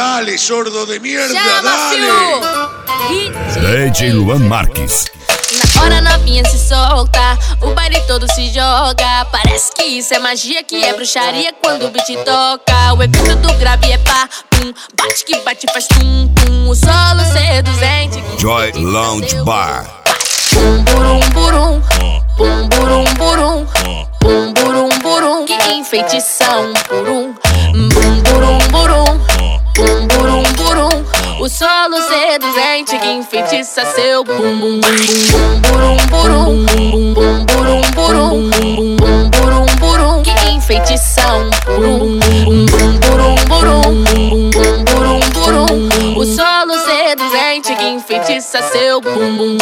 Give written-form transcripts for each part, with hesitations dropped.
Dale, sordo de mierda, Chama, dale. DJ Luan Marques. Na hora novinha se solta, o baile todo se joga. Parece que isso é magia, que é bruxaria quando o beat toca. O efeito do grave é pá, pum, bate que bate faz tum, tum. O solo seduzente. Joy Lounge Bar. Bum burum burum, bum burum burum, bum burum burum. Que enfeitição burum, bum burum burum, bum burum burum. O solo seduzente que enfeitiça seu bum bum burum burum, bum burum burum, bum burum burum. Que enfeitição burum, bum burum burum, bum burum burum. O solo seduzente que enfeitiça seu bum bum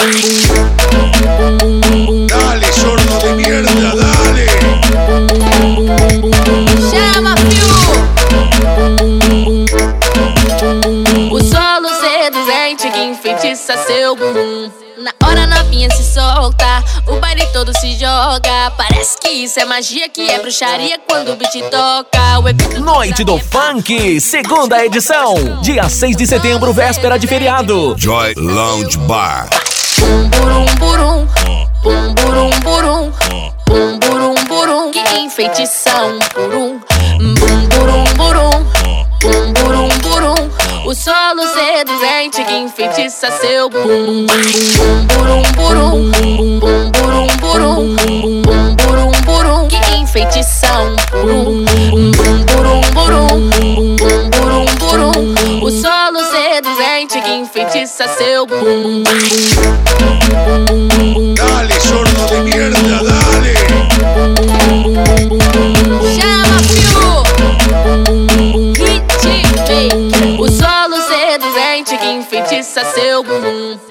bum. Dale, sordo de mierda, dale. Chama, fio. O solo seduzente que enfeitiça seu bumbum. Na hora novinha se solta, o baile todo se joga. Parece que isso é magia, que é bruxaria quando o beat toca. O efeito Noite do Funk, segunda edição. Dia 6 de setembro, véspera de feriado. Joy Lounge Bar. bum burum burum, bum burum burum, bum burum burum. Que enfeitição burum, bum burum burum, bum burum burum. O solo seduzente que enfeitiça seu bum bum burum burum, bum burum burum, bum burum burum. Que enfeitição burum, bum burum burum, bum burum burum. O solo seduzente que enfeitiça seu bum bum. Dale, sordo de mierda, dale. Chama, fio. Hitmaker. O solo seduzente que enfeitiça seu bumbum.